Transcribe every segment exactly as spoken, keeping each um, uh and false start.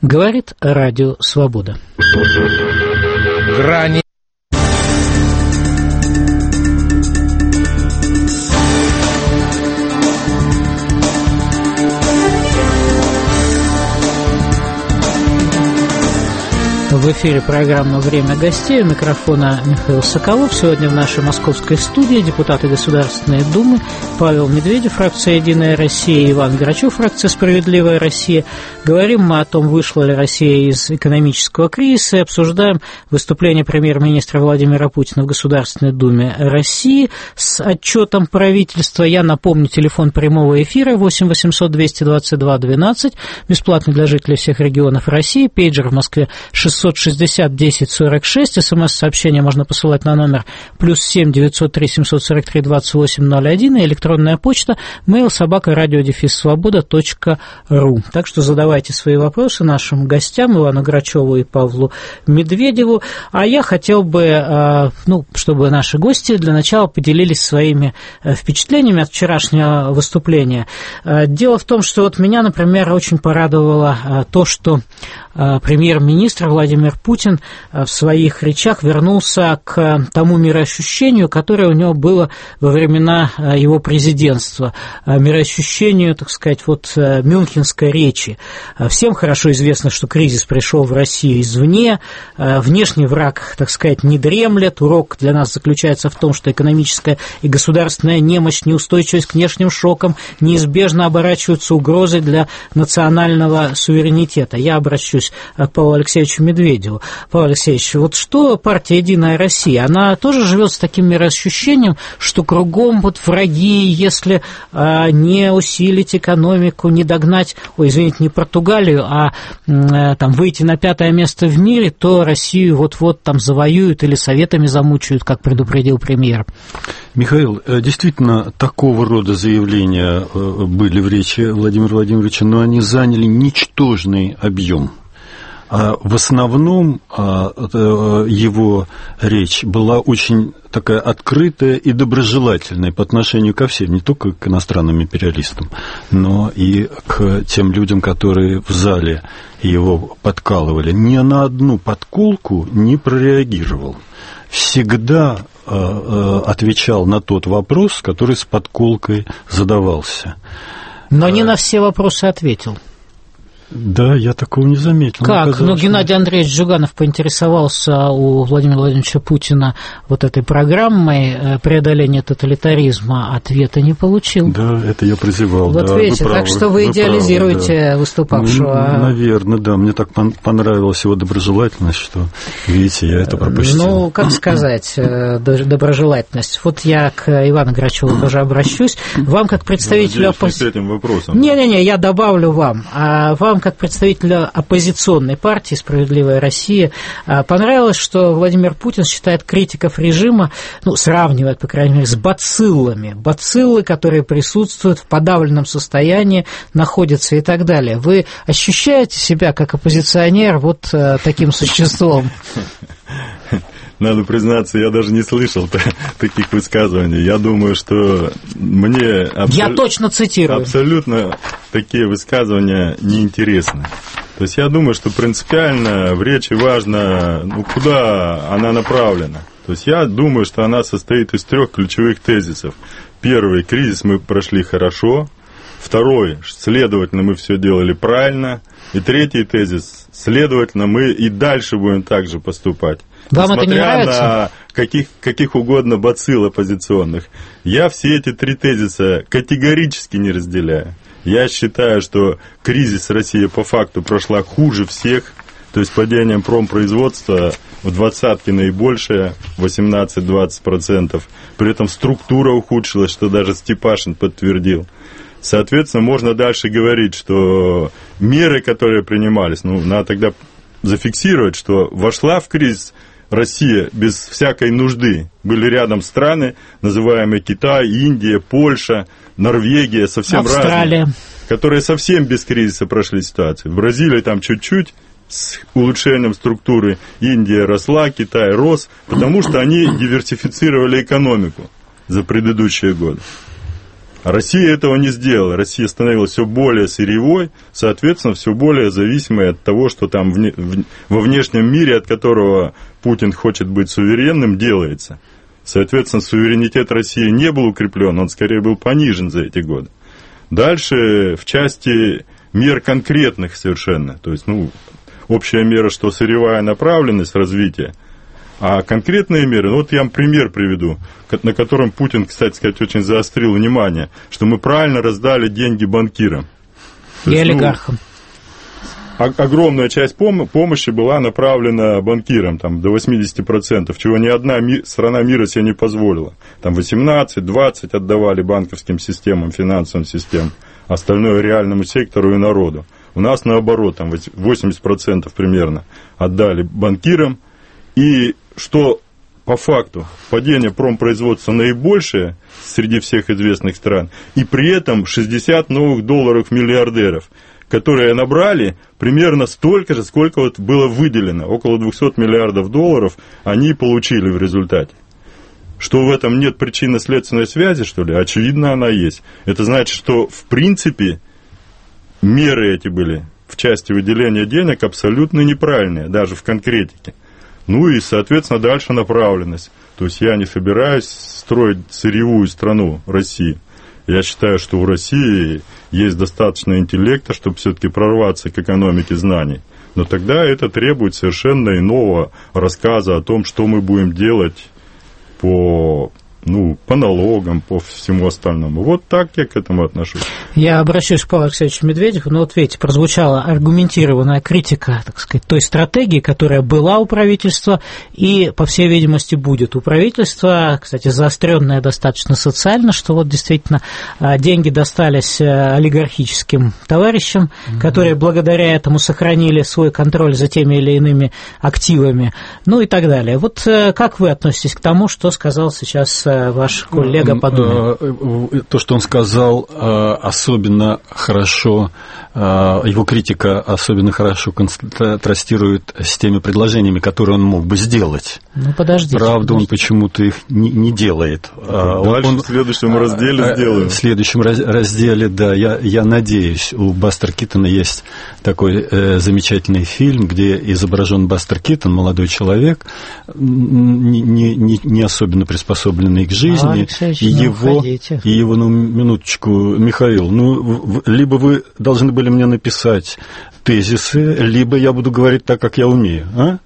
Говорит Радио Свобода. Грани. В эфире программа «Время гостей». У микрофона Михаил Соколов. Сегодня в нашей московской студии депутаты Государственной Думы Павел Медведев, фракция «Единая Россия», и Иван Грачев, фракция «Справедливая Россия». Говорим мы о том, вышла ли Россия из экономического кризиса, и обсуждаем выступление премьер-министра Владимира Путина в Государственной Думе России с отчетом правительства. Я напомню, телефон прямого эфира восемь восемьсот двести двадцать два двенадцать, бесплатный для жителей всех регионов России, пейджер в Москве шестьсот шестьдесят десять сорок шесть, смс-сообщение можно посылать на номер плюс семь девятьсот три семьсот сорок три двадцать восемь ноль один, и электронная почта mail собака радио дефис свобода точка ру. Так что задавайте свои вопросы нашим гостям Ивану Грачеву и Павлу Медведеву. А я хотел бы, ну, чтобы наши гости для начала поделились своими впечатлениями от вчерашнего выступления. Дело в том, что вот меня, например, очень порадовало то, что премьер-министр Владимир Путин в своих речах вернулся к тому мироощущению, которое у него было во времена его президентства, мироощущению, так сказать, вот мюнхенской речи. Всем хорошо известно, что кризис пришел в Россию извне, внешний враг, так сказать, не дремлет. Урок для нас заключается в том, что экономическая и государственная немощь, неустойчивость к внешним шокам неизбежно оборачиваются угрозой для национального суверенитета. Я обращусь к Павлу Алексеевичу Медведеву. Павел Алексеевич, вот что партия «Единая Россия», она тоже живет с таким мироощущением, что кругом вот враги, если а, не усилить экономику, не догнать, ой, извините, не Португалию, а, а там выйти на пятое место в мире, то Россию вот-вот там завоюют или советами замучают, как предупредил премьер. Михаил, действительно, такого рода заявления были в речи Владимира Владимировича, но они заняли ничтожный объем. В основном его речь была очень такая открытая и доброжелательная по отношению ко всем, не только к иностранным империалистам, но и к тем людям, которые в зале его подкалывали. Ни на одну подколку не прореагировал. Всегда отвечал на тот вопрос, который с подколкой задавался. Но не на все вопросы ответил. Да, я такого не заметил. Как? Казалось, ну, Геннадий что... Андреевич Джуганов поинтересовался у Владимира Владимировича Путина вот этой программой преодоления тоталитаризма, ответа не получил. Да, это я прозевал. Вот да, видите, так что вы, вы идеализируете правы, да. выступавшего. Ну, наверное, да, мне так понравилась его доброжелательность, что, видите, я это пропустил. Ну, как сказать, доброжелательность. Вот я к Ивану Грачеву тоже обращусь. Вам, как представителю оппозиции... с этим вопросом. Не-не-не, я добавлю вам. А вам, как представителя оппозиционной партии «Справедливая Россия», понравилось, что Владимир Путин считает критиков режима, ну, сравнивает, по крайней мере, с бациллами. Бациллы, которые присутствуют в подавленном состоянии, находятся и так далее. Вы ощущаете себя, как оппозиционер, вот таким существом? Надо признаться, я даже не слышал таких высказываний. Я думаю, что мне... Абсол... Я точно цитирую. Абсолютно такие высказывания неинтересны. То есть я думаю, что принципиально в речи важно, ну, куда она направлена. То есть я думаю, что она состоит из трех ключевых тезисов. Первый, кризис мы прошли хорошо. Второй, следовательно, мы все делали правильно. И третий тезис, следовательно, мы и дальше будем так же поступать. Вам это не нравится? Несмотря на каких, каких угодно бацилл оппозиционных. Я все эти три тезиса категорически не разделяю. Я считаю, что кризис России по факту прошла хуже всех. То есть падением промпроизводства в двадцатке наибольшее, восемнадцать-двадцать процентов. При этом структура ухудшилась, что даже Степашин подтвердил. Соответственно, можно дальше говорить, что меры, которые принимались, ну, надо тогда зафиксировать, что вошла в кризис Россия без всякой нужды. Были рядом страны, называемые Китай, Индия, Польша, Норвегия, совсем Австралия. разные, которые совсем без кризиса прошли ситуацию. В Бразилии там чуть-чуть с улучшением структуры, Индия росла, Китай рос, потому что они диверсифицировали экономику за предыдущие годы. Россия этого не сделала. Россия становилась все более сырьевой, соответственно, все более зависимой от того, что там вне, в, во внешнем мире, от которого Путин хочет быть суверенным, делается. Соответственно, суверенитет России не был укреплен, он скорее был понижен за эти годы. Дальше в части мер конкретных совершенно, то есть, ну, общая мера, что сырьевая направленность развития, а конкретные меры, ну, вот я вам пример приведу, на котором Путин, кстати сказать, очень заострил внимание, что мы правильно раздали деньги банкирам. И есть, олигархам. Ну, огромная часть пом- помощи была направлена банкирам, там, до восемьдесят процентов, чего ни одна ми- страна мира себе не позволила. Там восемнадцать-двадцать отдавали банковским системам, финансовым системам, остальное реальному сектору и народу. У нас наоборот, там восемьдесят процентов примерно отдали банкирам, и что по факту падение промпроизводства наибольшее среди всех известных стран, и при этом шестьдесят новых долларов миллиардеров, которые набрали примерно столько же, сколько вот было выделено, около двухсот миллиардов долларов они получили в результате. Что в этом нет причинно-следственной связи, что ли? Очевидно, она есть. Это значит, что в принципе меры эти были в части выделения денег абсолютно неправильные, даже в конкретике. Ну и, соответственно, дальше направленность. То есть я не собираюсь строить сырьевую страну России. Я считаю, что у России есть достаточно интеллекта, чтобы все-таки прорваться к экономике знаний. Но тогда это требует совершенно иного рассказа о том, что мы будем делать по, ну, по налогам, по всему остальному. Вот так я к этому отношусь. Я обращаюсь к Павлу Алексеевичу Медведеву. Ну, вот видите, прозвучала аргументированная критика, так сказать, той стратегии, которая была у правительства и, по всей видимости, будет у правительства. Кстати, заостренная достаточно социально, что вот действительно деньги достались олигархическим товарищам, mm-hmm. которые благодаря этому сохранили свой контроль за теми или иными активами, ну и так далее. Вот как вы относитесь к тому, что сказал сейчас ваш коллега по Думе? То, что он сказал, особенно хорошо, его критика особенно хорошо контрастирует с теми предложениями, которые он мог бы сделать. Ну, подождите. Правда, подождите. он почему-то их не, не делает. Дальше он, в следующем разделе сделаем. В следующем разделе, да, я, я надеюсь, у Бастер Китона есть такой э, замечательный фильм, где изображен Бастер Китон, молодой человек, не, не, не особенно приспособленный к жизни, а, и, его, и его, ну, минуточку, Михаил, ну, либо вы должны были мне написать тезисы, либо я буду говорить так, как я умею, а?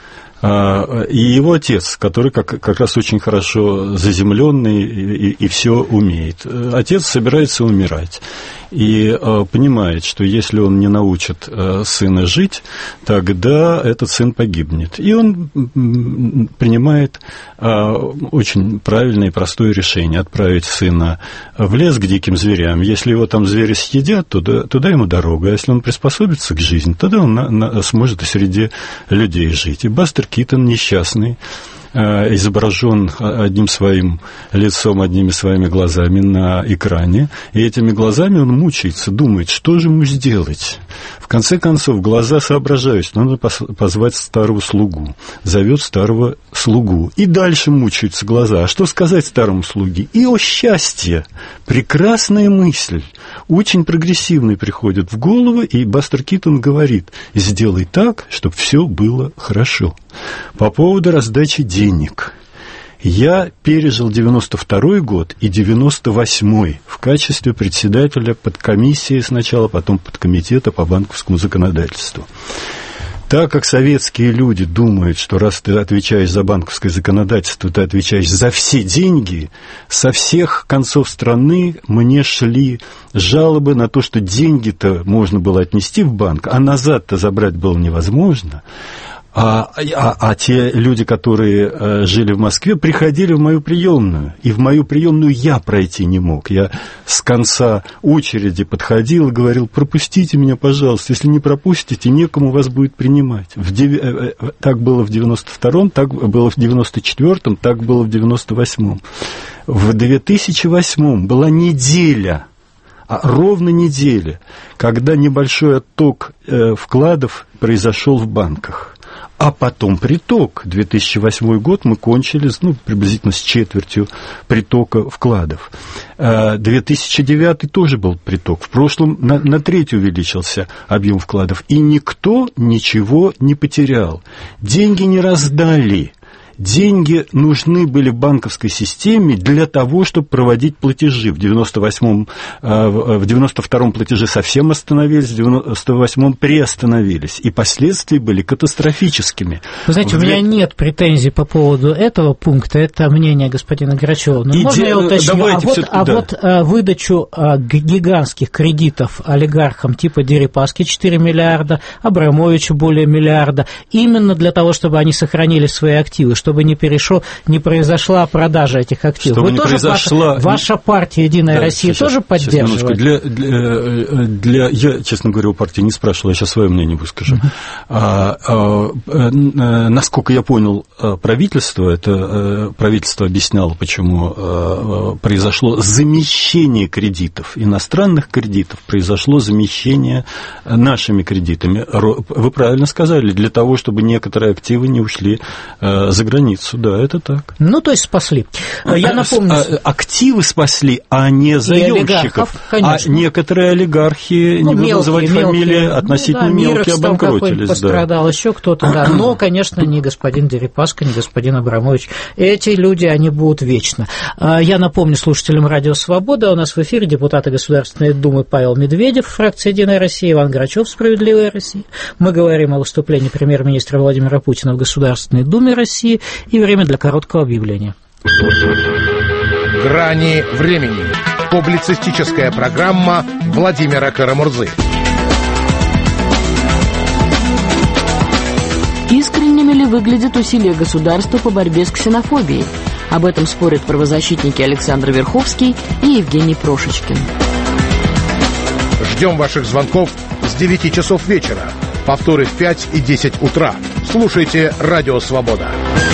И его отец, который как, как раз очень хорошо заземленный и, и, и все умеет. Отец собирается умирать и э, понимает, что если он не научит э, сына жить, тогда этот сын погибнет. И он м, принимает э, очень правильное и простое решение отправить сына в лес к диким зверям. Если его там звери съедят, туда, туда ему дорога. А если он приспособится к жизни, тогда он на, на, сможет и среди людей жить. И Бастер Китон несчастный, изображен одним своим лицом, одними своими глазами на экране, и этими глазами он мучается, думает, что же ему сделать. В конце концов, глаза соображают, что надо позвать старого слугу, зовет старого слугу, и дальше мучаются глаза. А что сказать старому слуге? И, о счастье, прекрасная мысль, очень прогрессивная приходит в голову, и Бастер Китон говорит, сделай так, чтобы все было хорошо. По поводу раздачи денег. Я пережил девяносто второй год и девяносто восьмой в качестве председателя подкомиссии сначала, потом подкомитета по банковскому законодательству. Так как советские люди думают, что раз ты отвечаешь за банковское законодательство, ты отвечаешь за все деньги, со всех концов страны мне шли жалобы на то, что деньги-то можно было отнести в банк, а назад-то забрать было невозможно. А, а, а те люди, которые э, жили в Москве, приходили в мою приемную, и в мою приемную я пройти не мог. Я с конца очереди подходил и говорил, пропустите меня, пожалуйста, если не пропустите, некому вас будет принимать. В дев... Так было в девяносто втором, так было в девяносто четвёртом, так было в девяносто восьмом. В две тысячи восьмом была неделя, а ровно неделя, когда небольшой отток э, вкладов произошел в банках. А потом приток. две тысячи восьмой год мы кончили, ну, приблизительно с четвертью притока вкладов. две тысячи девятый тоже был приток. В прошлом на, на треть увеличился объем вкладов. И никто ничего не потерял. Деньги не раздали. Деньги нужны были в банковской системе для того, чтобы проводить платежи. В девяносто восьмом, в девяносто втором платежи совсем остановились, в девяносто восьмом приостановились. И последствия были катастрофическими. Вы знаете, в... у меня нет претензий по поводу этого пункта. Это мнение господина Грачева. Но Иде... можно я уточню? Давайте а вот, а да. вот а, выдачу а, гигантских кредитов олигархам типа Дерипаски четыре миллиарда, Абрамовичу более миллиарда, именно для того, чтобы они сохранили свои активы, чтобы не перешло, не произошла продажа этих активов. Чтобы Вы не тоже произошла... ваша, ваша партия «Единая да, Россия» сейчас, тоже поддерживает? Для, для, для, я, честно говоря, у партии не спрашивал, я сейчас свое мнение выскажу. Uh-huh. А, а, а, насколько я понял, правительство, это правительство объясняло, почему а, произошло замещение кредитов, иностранных кредитов, произошло замещение нашими кредитами. Вы правильно сказали, для того, чтобы некоторые активы не ушли а, за границу. Да, это так. Ну, то есть спасли. Я напомню... Активы спасли, а не заемщиков. А некоторые олигархи, ну, не буду называть фамилии, относительно ну, да, мелкие обанкротились. Пострадал, да. Еще кто-то, да. Но, конечно, не господин Дерипаска, не господин Абрамович. Эти люди, они будут вечно. Я напомню слушателям Радио Свобода, у нас в эфире депутаты Государственной Думы Павел Медведев, фракция «Единая Россия», Иван Грачев, «Справедливая Россия». Мы говорим о выступлении премьер-министра Владимира Путина в Государственной Думе России. И время для короткого объявления. «Грани времени». Публицистическая программа Владимира Карамурзы. Искренними ли выглядят усилия государства по борьбе с ксенофобией? Об этом спорят правозащитники Александр Верховский и Евгений Прошечкин. Ждем ваших звонков с девяти часов вечера. Повторы в пять и десять утра. Слушайте «Радио Свобода».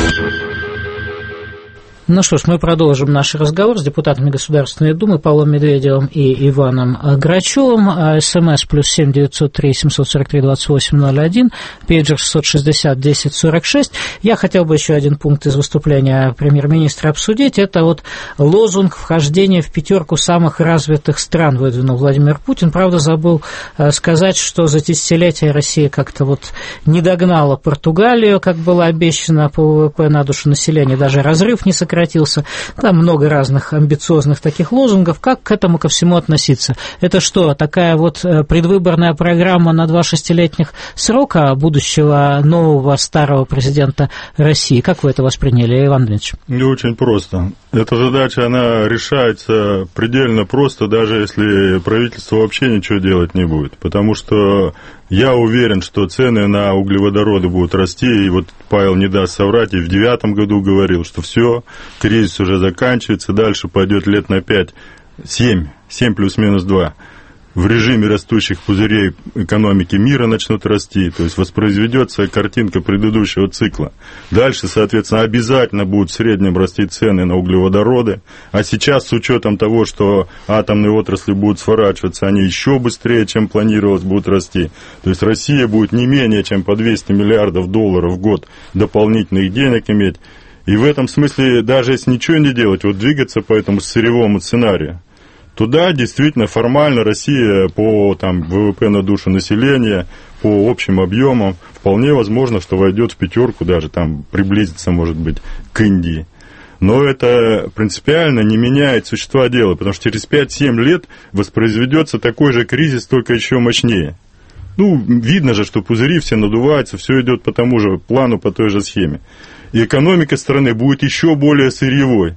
Ну что ж, мы продолжим наш разговор с депутатами Государственной Думы Павлом Медведевым и Иваном Грачевым. СМС плюс семь девятьсот три семьсот сорок три двадцать восемь ноль один, пейджер шестьсот шестьдесят десять сорок шесть. Я хотел бы еще один пункт из выступления премьер-министра обсудить. Это вот лозунг вхождения в пятерку самых развитых стран выдвинул Владимир Путин. Правда, забыл сказать, что за десятилетия Россия как-то вот не догнала Португалию, как было обещано по ВВП на душу населения, даже разрыв не сократился. Там много разных амбициозных таких лозунгов. Как к этому ко всему относиться? Это что, такая вот предвыборная программа на два шестилетних срока будущего нового старого президента России? Как вы это восприняли, Иван Дмитриевич? Не очень просто. Эта задача, она решается предельно просто, даже если правительство вообще ничего делать не будет. Потому что я уверен, что цены на углеводороды будут расти, и вот Павел не даст соврать, и в девятом году говорил, что все, кризис уже заканчивается, дальше пойдет лет на пять, семь, семь плюс-минус два. В режиме растущих пузырей экономики мира начнут расти, то есть воспроизведется картинка предыдущего цикла. Дальше, соответственно, обязательно будут в среднем расти цены на углеводороды, а сейчас с учетом того, что атомные отрасли будут сворачиваться, они еще быстрее, чем планировалось, будут расти. То есть Россия будет не менее чем по двести миллиардов долларов в год дополнительных денег иметь. И в этом смысле, даже если ничего не делать, вот двигаться по этому сырьевому сценарию, туда действительно формально Россия по там, ВВП на душу населения, по общим объемам, вполне возможно, что войдет в пятерку, даже там приблизится, может быть, к Индии. Но это принципиально не меняет существа дела, потому что через пять-семь лет воспроизведется такой же кризис, только еще мощнее. Ну, видно же, что пузыри все надуваются, все идет по тому же плану, по той же схеме. И экономика страны будет еще более сырьевой,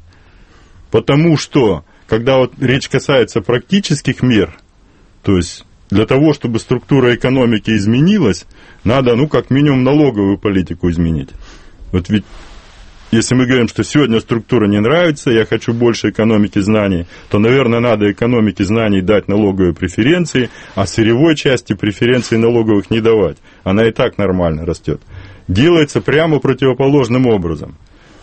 потому что когда вот речь касается практических мер, то есть для того, чтобы структура экономики изменилась, надо, ну, как минимум, налоговую политику изменить. Вот ведь, если мы говорим, что сегодня структура не нравится, я хочу больше экономики знаний, то, наверное, надо экономике знаний дать налоговые преференции, а сырьевой части преференций налоговых не давать. Она и так нормально растет. Делается прямо противоположным образом.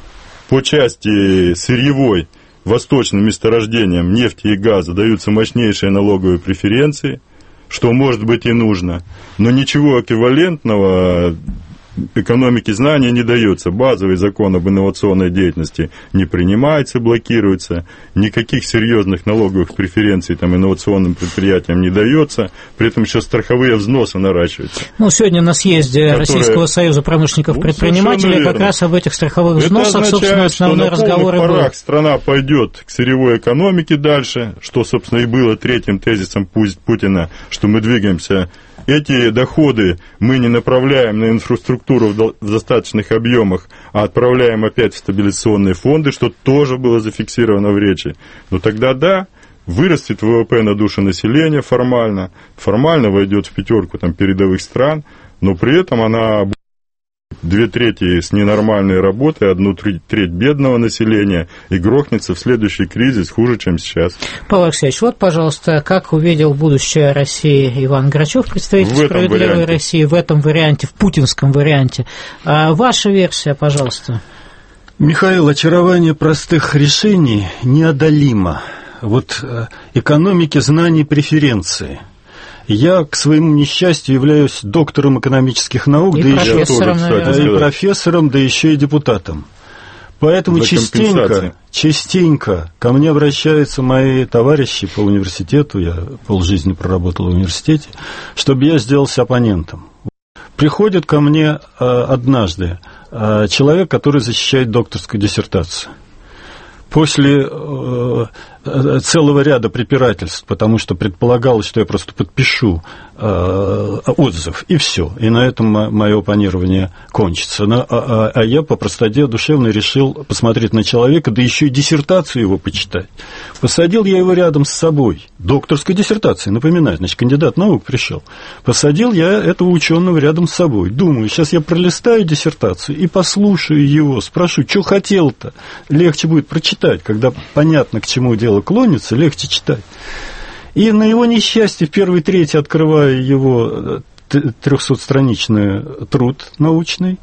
По части сырьевой, восточным месторождениям нефти и газа даются мощнейшие налоговые преференции, что может быть и нужно, но ничего эквивалентного экономики знания не дается. Базовый закон об инновационной деятельности не принимается, блокируется. Никаких серьезных налоговых преференций там, инновационным предприятиям не дается. При этом еще страховые взносы наращиваются. Ну, сегодня на съезде которые... Российского союза промышленников-предпринимателей ну, как раз об этих страховых взносах, это означает, собственно, основной разговор и был. На полных парах страна пойдет к сырьевой экономике дальше, что, собственно, и было третьим тезисом Путина, что мы двигаемся. Эти доходы мы не направляем на инфраструктуру в достаточных объемах, а отправляем опять в стабилизационные фонды, что тоже было зафиксировано в речи. Но тогда да, вырастет ВВП на душу населения формально, формально войдет в пятерку там, передовых стран, но при этом она будет две трети с ненормальной работой, одну треть бедного населения, и грохнется в следующий кризис хуже, чем сейчас. Павел Алексеевич, вот, пожалуйста, как увидел будущее России Иван Грачев, представитель «Справедливой России», в этом варианте, в путинском варианте. А ваша версия, пожалуйста. Михаил, очарование простых решений неодолимо. Вот экономики знаний преференции. Я, к своему несчастью, являюсь доктором экономических наук, и да профессором, еще, и профессором, да еще и депутатом. Поэтому частенько, частенько ко мне обращаются мои товарищи по университету, я полжизни проработал в университете, чтобы я сделался оппонентом. Приходит ко мне однажды человек, который защищает докторскую диссертацию. После э, целого ряда препирательств, потому что предполагалось, что я просто подпишу э, отзыв, и все, и на этом мое оппонирование кончится. Но, а, а я по простоте душевной решил посмотреть на человека, да еще и диссертацию его почитать. Посадил я его рядом с собой, докторской диссертацией, напоминаю, значит, кандидат наук пришел. Посадил я этого ученого рядом с собой. Думаю, сейчас я пролистаю диссертацию и послушаю его, спрошу, что хотел-то, легче будет прочитать. Когда понятно, к чему дело клонится, легче читать. И на его несчастье в первой трети открываю его трехсотстраничный труд научный,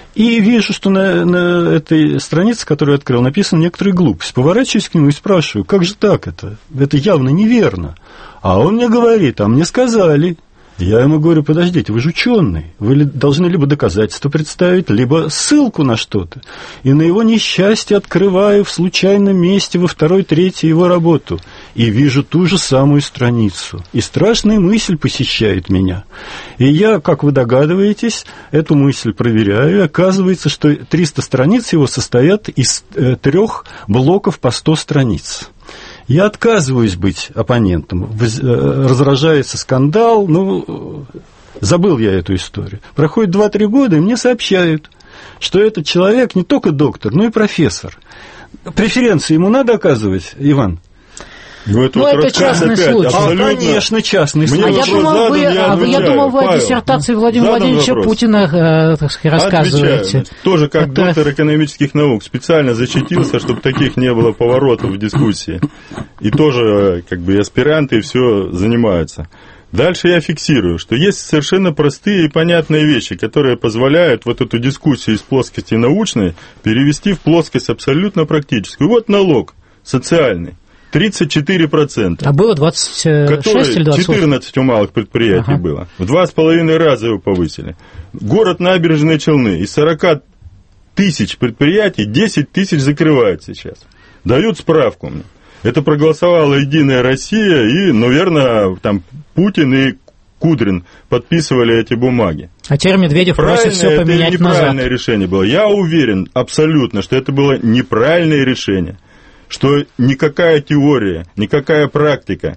и вижу, что на, на этой странице, которую я открыл, написана некоторая глупость. Поворачиваюсь к нему и спрашиваю, как же так это? Это явно неверно. А он мне говорит, а мне сказали. Я ему говорю, подождите, вы же ученый, вы должны либо доказательства представить, либо ссылку на что-то. И на его несчастье открываю в случайном месте во второй трети его работу и вижу ту же самую страницу. И страшная мысль посещает меня. И я, как вы догадываетесь, эту мысль проверяю, и оказывается, что триста страниц его состоят из э, трех блоков по сто страниц. Я отказываюсь быть оппонентом. Разражается скандал. Ну, забыл я эту историю. Проходит два-три года, и мне сообщают, что этот человек не только доктор, но и профессор. Преференции ему надо оказывать, Иван? Ну, это, ну, вот это частный опять, случай. А, конечно, частный случай. А я думал, вы, я, я думал, вы о диссертации Владимира задан Владимировича вопрос. Путина, так сказать, рассказываете. Отвечаю. Тоже как это... доктор экономических наук специально защитился, чтобы таких не было поворотов в дискуссии. И тоже как бы аспиранты и все занимаются. Дальше я фиксирую, что есть совершенно простые и понятные вещи, которые позволяют вот эту дискуссию из плоскости научной перевести в плоскость абсолютно практическую. Вот налог социальный. тридцать четыре процента. А было двадцать шесть или двадцать восемь? четырнадцать у малых предприятий ага. было. В два с половиной раза его повысили. Город Набережные Челны. Из сорок тысяч предприятий десять тысяч закрывают сейчас. Дают справку мне. Это проголосовала «Единая Россия», и, наверное, там Путин и Кудрин подписывали эти бумаги. А теперь Медведев просит все поменять назад. Это неправильное решение было. Я уверен абсолютно, что это было неправильное решение. Что никакая теория, никакая практика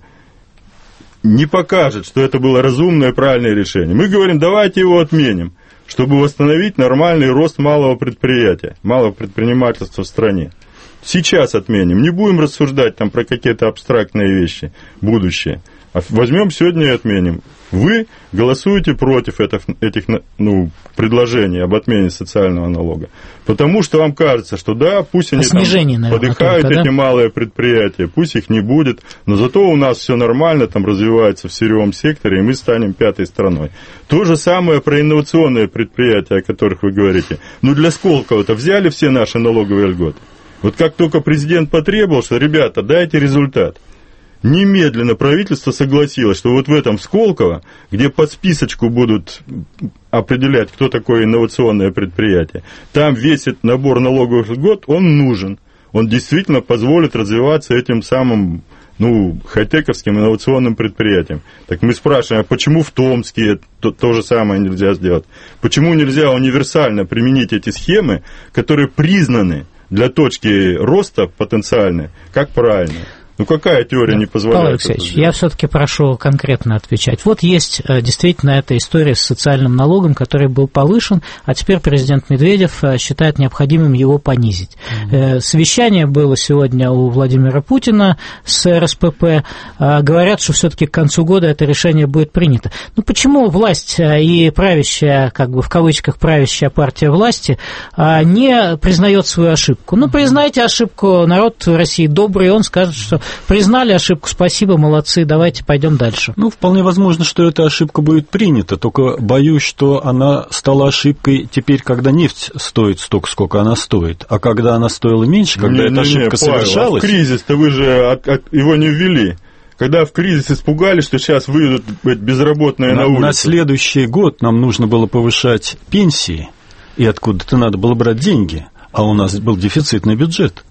не покажет, что это было разумное и правильное решение. Мы говорим, давайте его отменим, чтобы восстановить нормальный рост малого предприятия, малого предпринимательства в стране. Сейчас отменим, не будем рассуждать там про какие-то абстрактные вещи, будущее. А возьмем сегодня и отменим. Вы голосуете против этих, этих ну, предложений об отмене социального налога, потому что вам кажется, что да, пусть они там наверное, подыхают, только, эти да? малые предприятия, пусть их не будет, но зато у нас все нормально, там развивается в сырьевом секторе, и мы станем пятой страной. То же самое про инновационные предприятия, о которых вы говорите. Ну, для Сколково-то взяли все наши налоговые льготы. Вот как только президент потребовал, что, ребята, дайте результат. немедленно правительство согласилось, что вот в этом Сколково, где по списочку будут определять, кто такое инновационное предприятие, там весь этот набор налоговых льгот, он нужен. Он действительно позволит развиваться этим самым, ну, хай-тековским инновационным предприятиям. Так мы спрашиваем, а почему в Томске то, то же самое нельзя сделать? Почему нельзя универсально применить эти схемы, которые признаны для точки роста потенциальной, как правильно? Ну, какая теория не позволяет? Павел Алексеевич, я все-таки прошу конкретно отвечать. Вот есть действительно эта история с социальным налогом, который был повышен, а теперь президент Медведев считает необходимым его понизить. Mm-hmm. Совещание было сегодня у Владимира Путина с эр эс пэ пэ. Говорят, что все-таки к концу года это решение будет принято. Ну, почему власть и правящая, как бы в кавычках, правящая партия власти не признает свою ошибку? Ну, признайте ошибку, народ России добрый, он скажет, что признали ошибку, спасибо, молодцы, давайте пойдем дальше. Ну, вполне возможно, что эта ошибка будет принята, только боюсь, что она стала ошибкой теперь, когда нефть стоит столько, сколько она стоит, а когда она стоила меньше, когда не, эта не, ошибка не, совершалась... Павел, а в кризис-то вы же от, от, его не ввели. Когда в кризис испугались, что сейчас выйдут безработные на, на улицу. На следующий год нам нужно было повышать пенсии, и откуда-то надо было брать деньги, а у нас был дефицитный бюджет.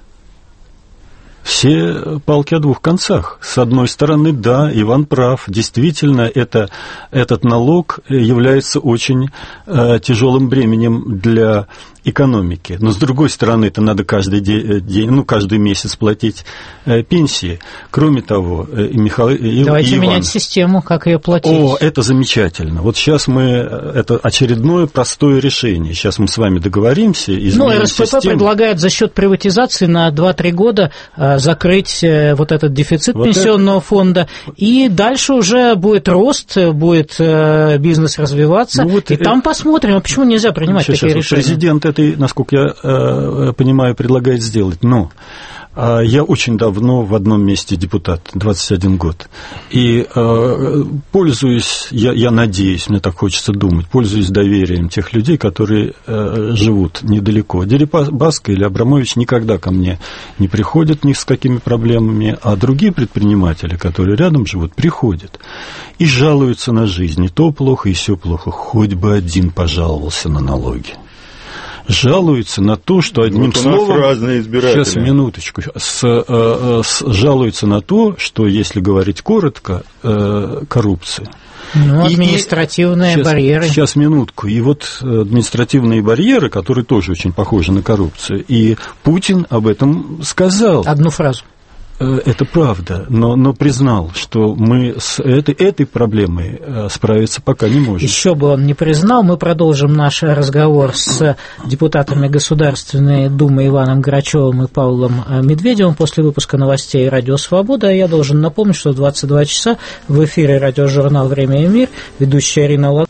Все палки о двух концах. С одной стороны, да, Иван прав. Действительно, это, этот налог является очень э, тяжелым бременем для экономики. Но, с другой стороны, это надо каждый день, ну, каждый месяц платить э, пенсии. Кроме того, э, Михаил и Давайте Иван... менять систему, как ее платить. О, это замечательно. Вот сейчас мы... Это очередное простое решение. Сейчас мы с вами договоримся, изменим Ну, эр эс пэ пэ систему. предлагает за счет приватизации на два-три года э, закрыть э, вот этот дефицит вот пенсионного это... фонда, и дальше уже будет рост, будет э, бизнес развиваться, ну, вот и это... там посмотрим, а почему нельзя принимать сейчас, такие сейчас, решения. Президент это, насколько я э, понимаю, предлагает сделать, но э, я очень давно в одном месте депутат, двадцать один год, и э, пользуюсь, я, я надеюсь, мне так хочется думать, пользуюсь доверием тех людей, которые э, живут недалеко. Дерипаска или Абрамович никогда ко мне не приходят ни с какими проблемами, а другие предприниматели, которые рядом живут, приходят и жалуются на жизнь, и то плохо, и все плохо, хоть бы один пожаловался на налоги. Жалуются на то, что одним вот словом... разные избиратели. Сейчас, минуточку. С, э, с, жалуются на то, что, если говорить коротко, э, коррупция. Ну, административные и, сейчас, барьеры. Сейчас, минутку. И вот административные барьеры, которые тоже очень похожи на коррупцию. И Путин об этом сказал. Одну фразу. Это правда, но, но признал, что мы с этой, этой проблемой справиться пока не можем. Еще бы он не признал, мы продолжим наш разговор с депутатами Государственной Думы Иваном Грачевым и Павлом Медведевым после выпуска новостей «Радио Свобода». Я должен напомнить, что в двадцать два часа в эфире радиожурнал «Время и мир», ведущая Ирина Лат.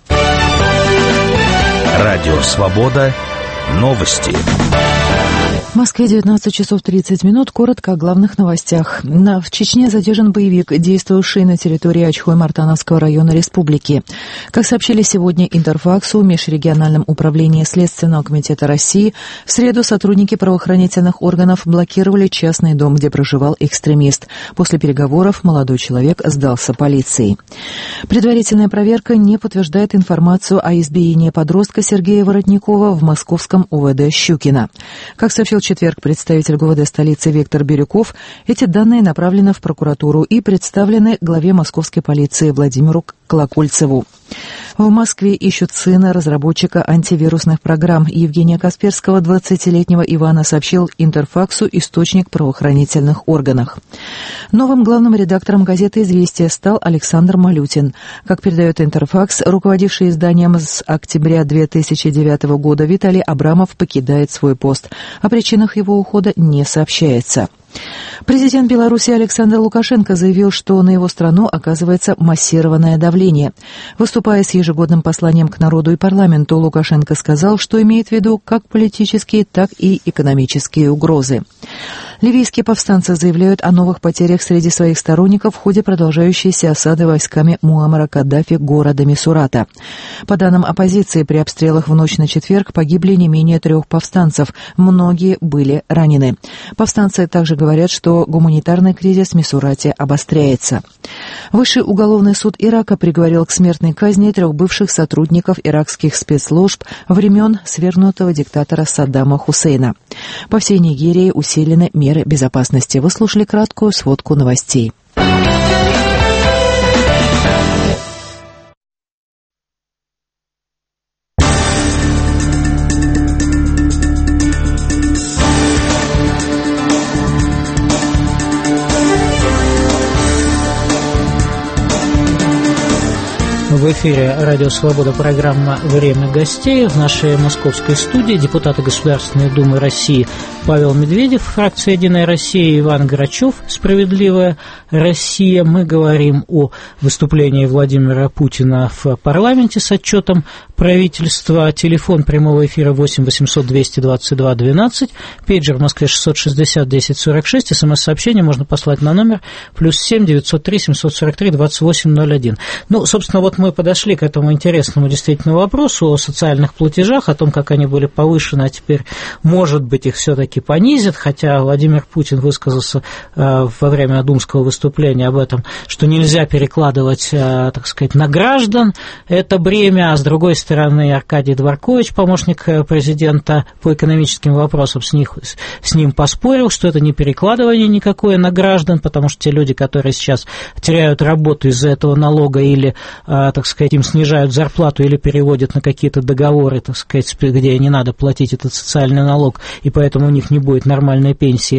Радио Свобода. Новости. В Москве девятнадцать часов тридцать минут. Коротко о главных новостях. На, в Чечне задержан боевик, действовавший на территории Ачхой-Мартановского района республики. Как сообщили сегодня Интерфаксу, в Межрегиональном управлении Следственного комитета России, в среду сотрудники правоохранительных органов блокировали частный дом, где проживал экстремист. После переговоров молодой человек сдался полиции. Предварительная проверка не подтверждает информацию о избиении подростка Сергея Воротникова в московском о вэ дэ Щукино. Как сообщил в четверг представитель гэ у вэ дэ столицы Виктор Бирюков, эти данные направлены в прокуратуру и представлены главе московской полиции Владимиру Колокольцеву. В Москве ищут сына разработчика антивирусных программ. Евгения Касперского, двадцатилетнего Ивана, сообщил Интерфаксу источник в правоохранительных органах. Новым главным редактором газеты «Известия» стал Александр Малютин. Как передает Интерфакс, руководивший изданием с октября две тысячи девятого года Виталий Абрамов покидает свой пост. О причинах его ухода не сообщается. Президент Беларуси Александр Лукашенко заявил, что на его страну оказывается массированное давление. Выступая с ежегодным посланием к народу и парламенту, Лукашенко сказал, что имеет в виду как политические, так и экономические угрозы. Ливийские повстанцы заявляют о новых потерях среди своих сторонников в ходе продолжающейся осады войсками Муаммара Каддафи города Мисурата. По данным оппозиции, при обстрелах в ночь на четверг погибли не менее трех повстанцев, многие были ранены. Повстанцы также говорят, говорят, что гуманитарный кризис в Мисурате обостряется. Высший уголовный суд Ирака приговорил к смертной казни трех бывших сотрудников иракских спецслужб времен свергнутого диктатора Саддама Хусейна. По всей Нигерии усилены меры безопасности. Вы слушали краткую сводку новостей. В эфире «Радио Свобода», программа «Время гостей». В нашей московской студии депутаты Государственной Думы России Павел Медведев, фракция «Единая Россия», и Иван Грачев, «Справедливая Россия». Мы говорим о выступлении Владимира Путина в парламенте с отчетом правительства. Телефон прямого эфира восемь восемьсот двести двадцать два двенадцать, пейджер в Москве шестьсот шестьдесят десять сорок шесть, смс-сообщение можно послать на номер плюс семь девятьсот три семьсот сорок три двадцать восемь ноль один. Ну, собственно, вот мы подошли к этому интересному действительно вопросу о социальных платежах, о том, как они были повышены, а теперь, может быть, их все-таки понизят, хотя Владимир Путин высказался э, во время думского выступления об этом, что нельзя перекладывать, э, так сказать, на граждан это бремя, а с другой стороны Аркадий Дворкович, помощник президента по экономическим вопросам, с, них, с ним поспорил, что это не перекладывание никакое на граждан, потому что те люди, которые сейчас теряют работу из-за этого налога или, э, так сказать, им снижают зарплату или переводят на какие-то договоры, так сказать, где не надо платить этот социальный налог, и поэтому у них не будет нормальной пенсии,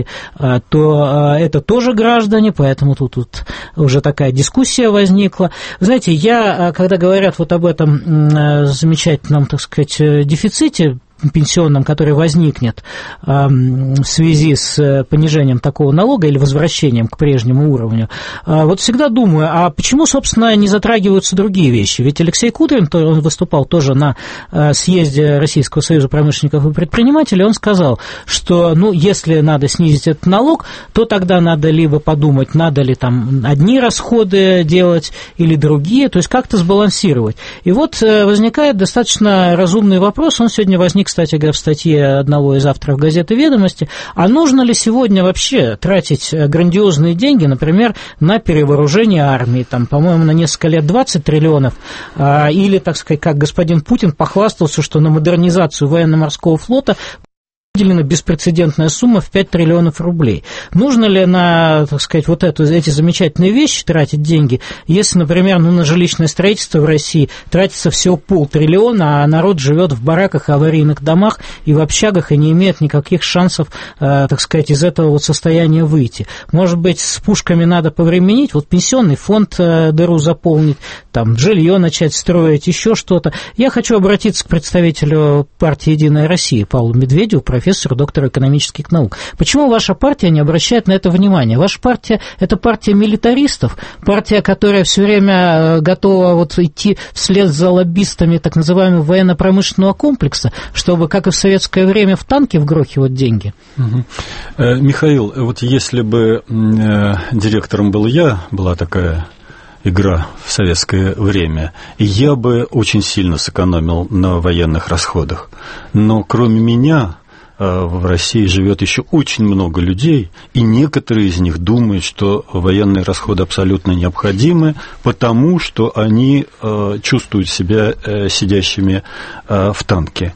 то это тоже граждане, поэтому тут, тут уже такая дискуссия возникла. Знаете, я, когда говорят вот об этом замечательном, так сказать, дефиците пенсионном, который возникнет э, в связи с понижением такого налога или возвращением к прежнему уровню, э, вот всегда думаю, а почему, собственно, не затрагиваются другие вещи? Ведь Алексей Кудрин, то, он выступал тоже на э, съезде Российского союза промышленников и предпринимателей, он сказал, что, ну, если надо снизить этот налог, то тогда надо либо подумать, надо ли там одни расходы делать или другие, то есть как-то сбалансировать. И вот э, возникает достаточно разумный вопрос, он сегодня возник, кстати говоря, в статье одного из авторов газеты «Ведомости», а нужно ли сегодня вообще тратить грандиозные деньги, например, на перевооружение армии, там, по-моему, на несколько лет двадцать триллионов, или, так сказать, как господин Путин похвастался, что на модернизацию военно-морского флота выделена беспрецедентная сумма в пять триллионов рублей. Нужно ли на, так сказать, вот эту, эти замечательные вещи тратить деньги, если, например, ну, на жилищное строительство в России тратится всего полтриллиона, а народ живет в бараках, аварийных домах и в общагах и не имеет никаких шансов, э, так сказать, из этого вот состояния выйти. Может быть, с пушками надо повременить, вот пенсионный фонд э, дыру заполнить, там, жилье начать строить, еще что-то. Я хочу обратиться к представителю партии «Единая Россия» Павлу Медведеву, профессору, доктор экономических наук. Почему ваша партия не обращает на это внимания? Ваша партия – это партия милитаристов, партия, которая все время готова вот идти вслед за лоббистами так называемого военно-промышленного комплекса, чтобы, как и в советское время, в танки вгрохивать деньги. Угу. Михаил, вот если бы директором был я, была такая игра в советское время, я бы очень сильно сэкономил на военных расходах. Но кроме меня в России живет еще очень много людей, и некоторые из них думают, что военные расходы абсолютно необходимы, потому что они э, чувствуют себя э, сидящими э, в танке.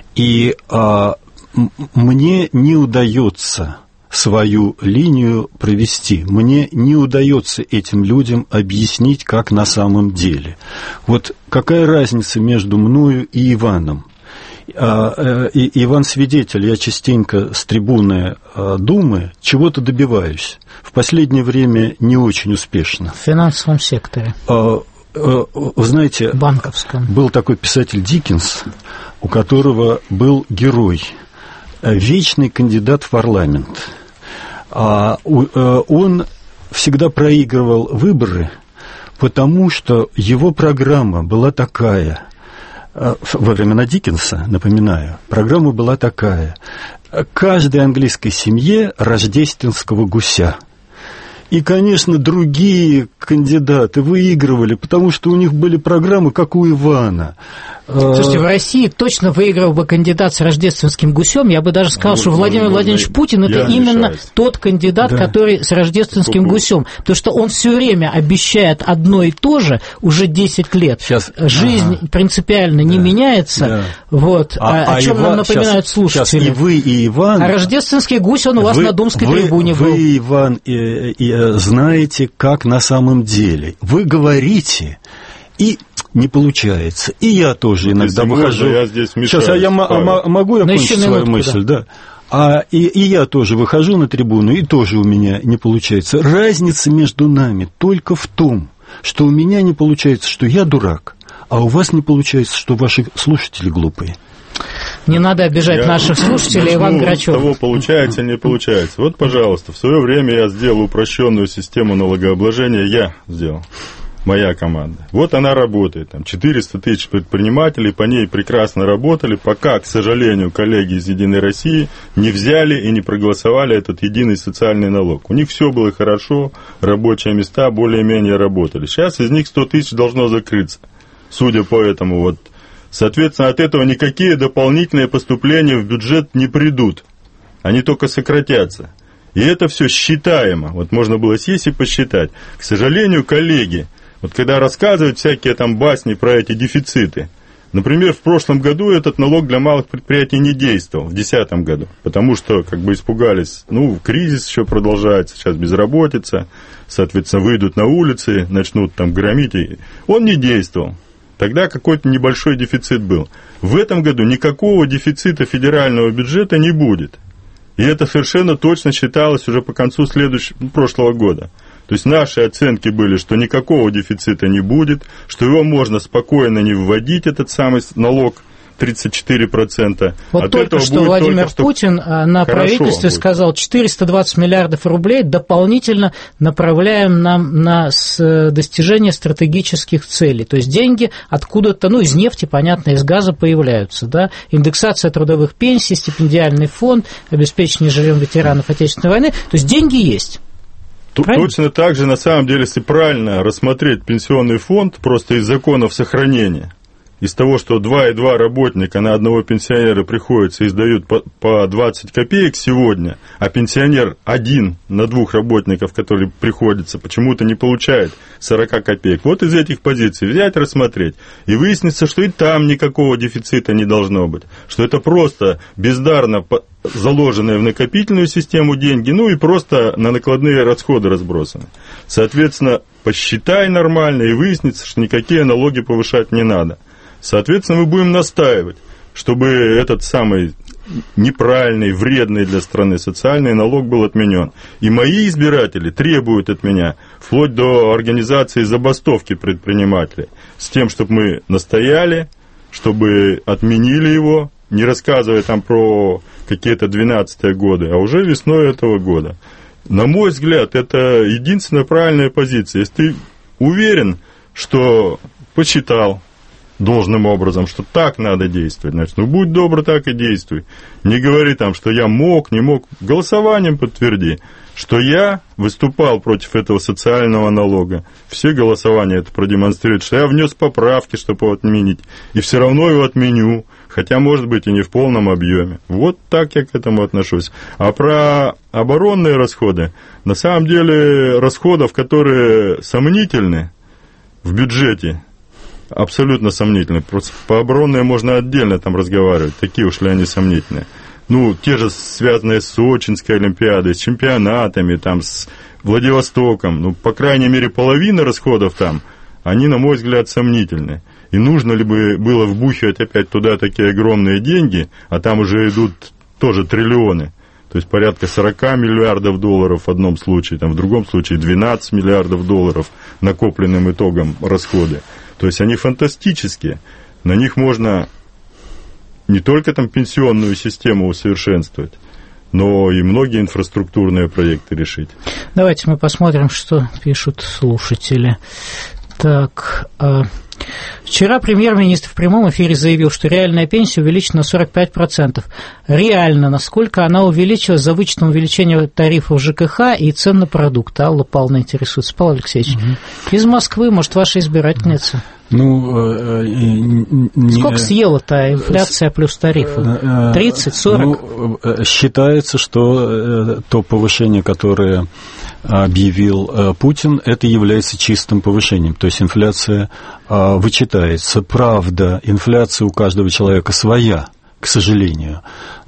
И э, мне не удается свою линию провести. Мне не удается этим людям объяснить, как на самом деле. Вот какая разница между мною и Иваном? И Иван свидетель, я частенько с трибуны Думы чего-то добиваюсь. В последнее время не очень успешно. В финансовом секторе. Вы знаете, банковском. Был такой писатель Диккенс, у которого был герой, вечный кандидат в парламент. Он всегда проигрывал выборы, потому что его программа была такая. Во времена Диккенса, напоминаю, программа была такая: каждой английской семье рождественского гуся. И, конечно, другие кандидаты выигрывали, потому что у них были программы, как у Ивана. Слушайте, в России точно выиграл бы кандидат с рождественским гусем. Я бы даже сказал, ну, что Владимир можно, Владимирович Путин – это именно мешаюсь. Тот кандидат, да. который с рождественским Какой? гусем. Потому что он все время обещает одно и то же уже десять лет. Сейчас. Жизнь ага. принципиально да. не меняется. Да. Вот. А, о а чем Ива... нам напоминают сейчас, слушатели. Сейчас и вы, и Иван… А рождественский гусь, он у вас вы, на Домской вы, трибуне вы, был. Вы, Иван, и, и, знаете, как на самом деле. Вы говорите… И не получается. И я тоже вот иногда выхожу. Можно, я здесь мешаюсь, Сейчас, а я м- могу я кончить свою мысль, да? да? А, и, и я тоже выхожу на трибуну, и тоже у меня не получается. Разница между нами только в том, что у меня не получается, что я дурак, а у вас не получается, что ваши слушатели глупые. Не надо обижать я наших слушателей, Иван Грачев. Того получается, не получается. Вот, пожалуйста, в свое время я сделал упрощенную систему налогообложения, я сделал. Моя команда. Вот она работает. Там четыреста тысяч предпринимателей по ней прекрасно работали, пока, к сожалению, коллеги из «Единой России» не взяли и не проголосовали этот единый социальный налог. У них все было хорошо, рабочие места более-менее работали. Сейчас из них сто тысяч должно закрыться, судя по этому. Вот. Соответственно, от этого никакие дополнительные поступления в бюджет не придут. Они только сократятся. И это все считаемо. Вот можно было сесть и посчитать. К сожалению, коллеги, вот когда рассказывают всякие там басни про эти дефициты, например, в прошлом году этот налог для малых предприятий не действовал, в две тысячи десятом году, потому что как бы испугались, ну, кризис еще продолжается, сейчас безработица, соответственно, выйдут на улицы, начнут там громить, и он не действовал. Тогда какой-то небольшой дефицит был. В этом году никакого дефицита федерального бюджета не будет. И это совершенно точно считалось уже по концу следующего, прошлого года. То есть наши оценки были, что никакого дефицита не будет, что его можно спокойно не вводить, этот самый налог тридцать четыре процента. Вот от только что Владимир только, Путин на правительстве будет. Сказал, четыреста двадцать миллиардов рублей дополнительно направляем нам на достижение стратегических целей. То есть деньги откуда-то, ну, из нефти, понятно, из газа появляются. Да? Индексация трудовых пенсий, стипендиальный фонд, обеспечение жильем ветеранов Отечественной войны. То есть деньги есть. Правильно? Точно так же, на самом деле, если правильно рассмотреть пенсионный фонд, просто из законов сохранения, из того, что два и два работника на одного пенсионера приходится и сдают по двадцать копеек сегодня, а пенсионер один на двух работников, который приходится, почему-то не получает сорок копеек. Вот из этих позиций взять, рассмотреть, и выяснится, что и там никакого дефицита не должно быть, что это просто бездарно заложенные в накопительную систему деньги, ну и просто на накладные расходы разбросаны. Соответственно, посчитай нормально, и выяснится, что никакие налоги повышать не надо. Соответственно, мы будем настаивать, чтобы этот самый неправильный, вредный для страны социальный налог был отменен. И мои избиратели требуют от меня, вплоть до организации забастовки предпринимателей, с тем, чтобы мы настояли, чтобы отменили его, не рассказывая там про какие-то двенадцатые годы, а уже весной этого года. На мой взгляд, это единственная правильная позиция. Если ты уверен, что почитал должным образом, что так надо действовать, значит, ну, будь добр, так и действуй. Не говори там, что я мог, не мог. Голосованием подтверди, что я выступал против этого социального налога. Все голосования это продемонстрируют, что я внес поправки, чтобы его отменить, и все равно его отменю, хотя, может быть, и не в полном объеме. Вот так я к этому отношусь. А про оборонные расходы, на самом деле, расходов, которые сомнительны в бюджете, абсолютно сомнительные. Просто по оборонной можно отдельно там разговаривать, такие уж ли они сомнительные. Ну, те же связанные с Сочинской Олимпиадой, с чемпионатами, там, с Владивостоком, ну, по крайней мере, половина расходов там, они, на мой взгляд, сомнительны. И нужно ли бы было вбухивать опять туда такие огромные деньги, а там уже идут тоже триллионы, то есть порядка сорок миллиардов долларов в одном случае, там, в другом случае двенадцать миллиардов долларов накопленным итогом расходы. То есть они фантастические, на них можно не только там пенсионную систему усовершенствовать, но и многие инфраструктурные проекты решить. Давайте мы посмотрим, что пишут слушатели. Так, Вчера премьер-министр в прямом эфире заявил, что реальная пенсия увеличена на сорок пять процентов. Реально, насколько она увеличилась за вычетом увеличения тарифов ЖКХ и цен на продукты? Алла Павловна интересуется. Павел Алексеевич, угу. Из Москвы, может, ваша избирательница? Ну, не... Сколько съела-то инфляция плюс тарифы? тридцать, сорок? Ну, считается, что то повышение, которое объявил Путин, это является чистым повышением. То есть инфляция вычитается. Правда, инфляция у каждого человека своя, к сожалению.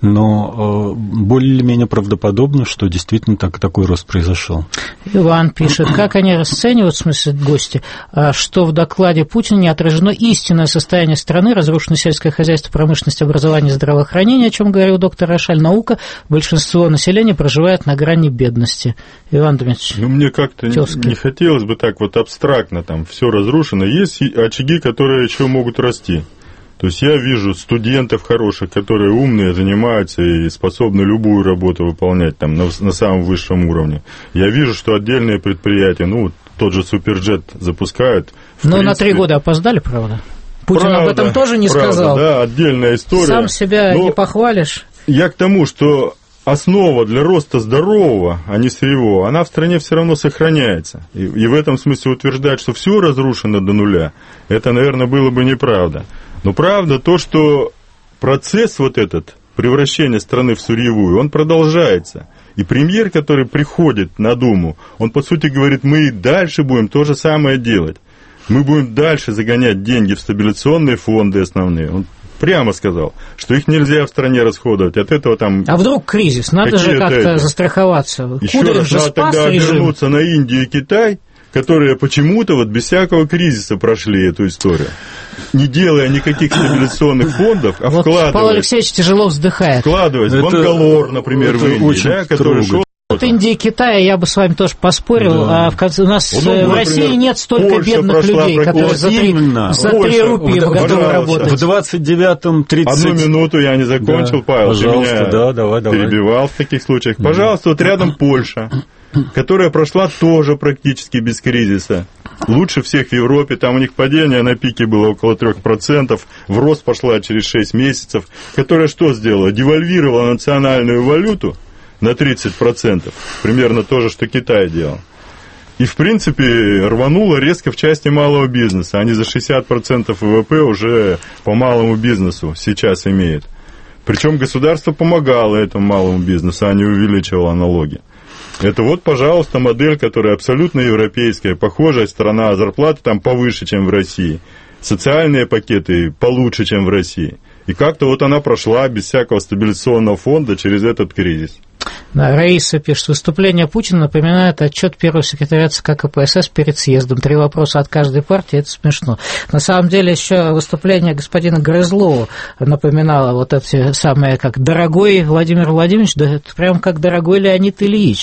Но более или менее правдоподобно, что действительно так, такой рост произошел. Иван пишет, как они расценивают, в смысле гости, что в докладе Путина не отражено истинное состояние страны, разрушено сельское хозяйство, промышленность, образование, здравоохранение, о чем говорил доктор Рошаль, наука, большинство населения проживает на грани бедности. Иван Дмитриевич. Ну, мне как-то не, не хотелось бы так вот абстрактно, там все разрушено. Есть очаги, которые еще могут расти. То есть я вижу студентов хороших, которые умные, занимаются и способны любую работу выполнять там на, на самом высшем уровне. Я вижу, что отдельные предприятия, ну, тот же Суперджет запускают. Но принципе, на три года опоздали, правда? Путин правда, об этом тоже не правда, сказал. Да, отдельная история. Сам себя но не похвалишь. Я к тому, что основа для роста здорового, а не сырьевого, она в стране все равно сохраняется. И, и в этом смысле утверждать, что все разрушено до нуля, это, наверное, было бы неправда. Но правда то, что процесс вот этот, превращения страны в сырьевую, он продолжается. И премьер, который приходит на Думу, он, по сути, говорит, мы и дальше будем то же самое делать. Мы будем дальше загонять деньги в стабилизационные фонды основные. Он прямо сказал, что их нельзя в стране расходовать. От этого там... А вдруг кризис? Надо же как-то это? застраховаться. Еще Кудрин раз, же надо спас тогда режим. обернуться на Индию и Китай, которые почему-то вот без всякого кризиса прошли эту историю. Не делая никаких стабилизационных фондов, а вот вкладывая... Павел Алексеевич тяжело вздыхает. Вкладываясь в Бангалор, например, в Индии, да, который шел... Вот Индия и Китай, я бы с вами тоже поспорил, да. а в конце, у нас ну, например, в России нет столько Польша бедных людей, которые за три, за три рупии готовы работать. В двадцать девятом тридцать... Одну минуту я не закончил, да, Павел, пожалуйста, ты меня да, давай, давай. перебивал в таких случаях. Пожалуйста, вот рядом Польша, которая прошла тоже практически без кризиса. Лучше всех в Европе, там у них падение на пике было около трех процентов, в рост пошла через шесть месяцев, которая что сделала? Девальвировала национальную валюту на тридцать процентов, примерно то же, что Китай делал. И, в принципе, рвануло резко в части малого бизнеса. Они за шестьдесят процентов ВВП уже по малому бизнесу сейчас имеют. Причем государство помогало этому малому бизнесу, а не увеличивало налоги. Это вот, пожалуйста, модель, которая абсолютно европейская, похожая страна, зарплаты там повыше, чем в России, социальные пакеты получше, чем в России. И как-то вот она прошла без всякого стабилизационного фонда через этот кризис. Да, Раиса пишет, выступление Путина напоминает отчет первого секретаря ЦК КПСС перед съездом. Три вопроса от каждой партии, это смешно. На самом деле еще выступление господина Грызлова напоминало вот эти самые, как дорогой Владимир Владимирович, да это прям как дорогой Леонид Ильич.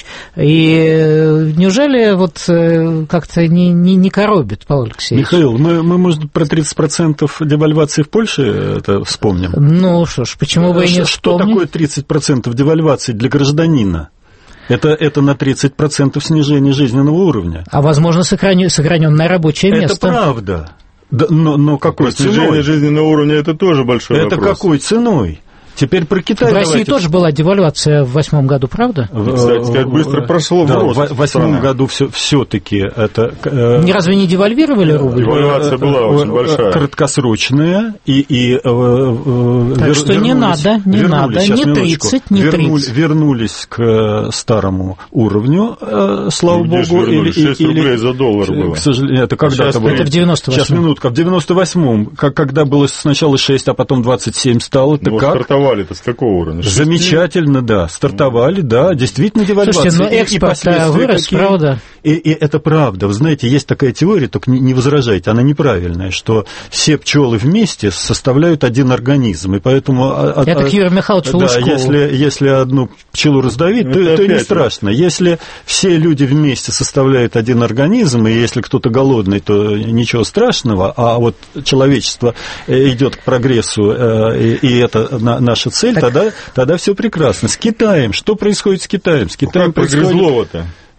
И неужели вот как-то не, не, не коробит, Павел Алексеевич? Михаил, мы, мы может, про тридцать процентов девальвации в Польше это вспомним? Ну что ж, почему бы и не вспомнить? Что такое тридцать процентов девальвации для гражданина? Это, это на тридцать процентов снижение жизненного уровня. А, возможно, сохраненное рабочее место. Это правда. Да, но, но какой ценой? Снижение жизненного уровня – это тоже большой это вопрос. Это какой ценой? Теперь про Китай. В России давайте... тоже была девальвация в восьмом году, правда? Кстати, как быстро прошло в да, рост. В восьмом году все, все-таки это... Не разве не девальвировали рубль? Девальвация была очень большая. Краткосрочная. И, и, так вер, что не надо, не надо, не тридцать, не тридцать. Вернулись к старому уровню, слава ну, богу. Или, шесть или, рублей за доллар было. К сожалению, это когда-то было. Это в девяносто восьмом. Сейчас, минутка. В девяносто восьмом, когда было сначала шесть, а потом двадцать семь стало, это ну, как? Стартовали-то с какого уровня? Замечательно, да. Стартовали, да, действительно девальвация. Слушайте, но экспорт вырос, какие... правда? И, и это правда. Вы знаете, есть такая теория, только не, не возражайте, она неправильная, что все пчелы вместе составляют один организм, и поэтому... Это к Юрию Михайловичу Лужкову. Да, если, если одну пчелу раздавить, то, то не страшно. Если все люди вместе составляют один организм, и если кто-то голодный, то ничего страшного, а вот человечество идет к прогрессу, и это наша цель, так... тогда, тогда все прекрасно. С Китаем. Что происходит с Китаем? С Китаем ну, как происходит... Грызлова-то?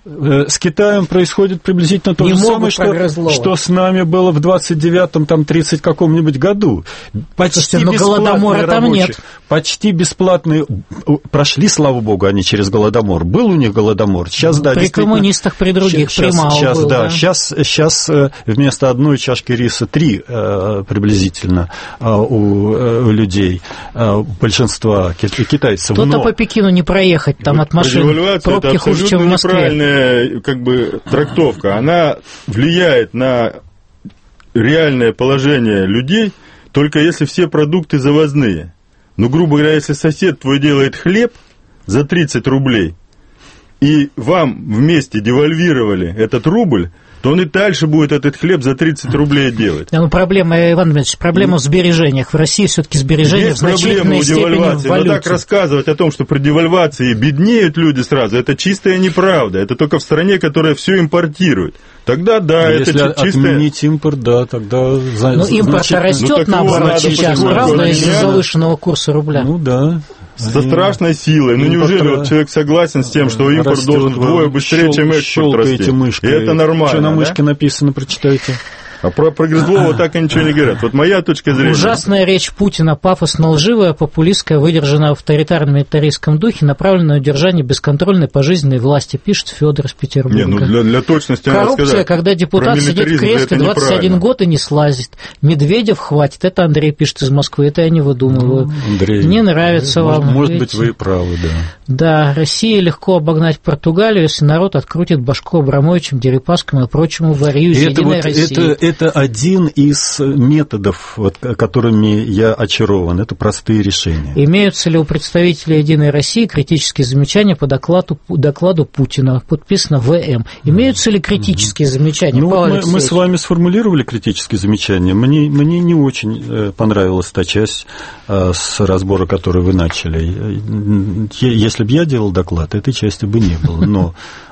С Китаем происходит приблизительно то не же самое, что, что с нами было в двадцать девятом, там, тридцать каком-нибудь году. Почти Слушайте, но Голодомора там рабочие, нет. Почти бесплатные. Прошли, слава богу, они через Голодомор. Был у них Голодомор. Сейчас, да, при коммунистах, при других, сейчас, при Мао сейчас, был, да, да. Сейчас, сейчас вместо одной чашки риса три приблизительно у, у людей, большинства китайцев. Кто-то но... по Пекину не проехать, там от машин пробки хуже, чем в Москве. Как бы трактовка, она влияет на реальное положение людей только если все продукты завозные. Ну, грубо говоря, если сосед твой делает хлеб за тридцать рублей, и вам вместе девальвировали этот рубль, то он и дальше будет этот хлеб за тридцать рублей делать. Да, ну, проблема, Иван Дмитриевич, проблема в сбережениях. В России все-таки сбережения есть в значительной степени в валюте. Но так рассказывать о том, что при девальвации беднеют люди сразу, это чистая неправда. Это только в стране, которая все импортирует. Тогда да, если это чистая... Если отменить импорт, да, тогда... Ну, импорт растет, ну, наоборот, сейчас, правда, из-за завышенного курса рубля. Ну, да. Со страшной силой. Ну, неужели вот человек согласен с тем, что импорт должен вдвое быстрее, чем экспорт расти? Мышкой. И это нормально, что на мышке да? написано, прочитайте. А про Грызлова так и ничего не говорят. Вот моя точка зрения. Ужасная речь Путина, пафосно лживая, популистская, выдержанная в авторитарном милитаристском духе, направленная на удержание бесконтрольной пожизненной власти, пишет Федор из Петербурга. Не, ну для, для точности коррупция, надо сказать, когда депутат сидит в кресле двадцать один год и не слазит. Медведев хватит. Это Андрей пишет из Москвы, это я не выдумываю. Ну, Андрей, не нравится может, вам. Может видите? быть, вы и правы, да. Да, России легко обогнать Португалию, если народ открутит башку Абрамовичем, Дерипаском и прочему варью из это «Единой вот, России». Это, это один из методов, вот, которыми я очарован. Это простые решения. Имеются ли у представителей «Единой России» критические замечания по докладу, докладу Путина? Подписано В М. Имеются ли критические замечания? Ну, мы, мы с вами сформулировали критические замечания. Мне, мне не очень понравилась та часть с разбора, которую вы начали. Если бы я делал доклад, этой части бы не было. Но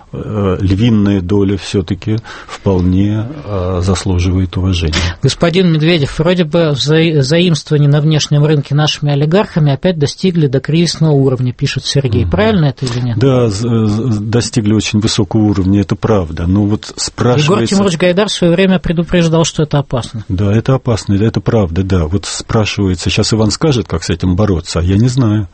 львиная доля все-таки вполне заслуживает уважения. Господин Медведев, вроде бы за... заимствования на внешнем рынке нашими олигархами опять достигли до кризисного уровня, пишет Сергей. Mm-hmm. Правильно это или нет? Да, достигли очень высокого уровня, это правда. Но вот спрашивается... Егор Тимурович Гайдар в свое время предупреждал, что это опасно. Да, это опасно, это правда, да. Вот спрашивается, сейчас Иван скажет, как с этим бороться, а я не знаю.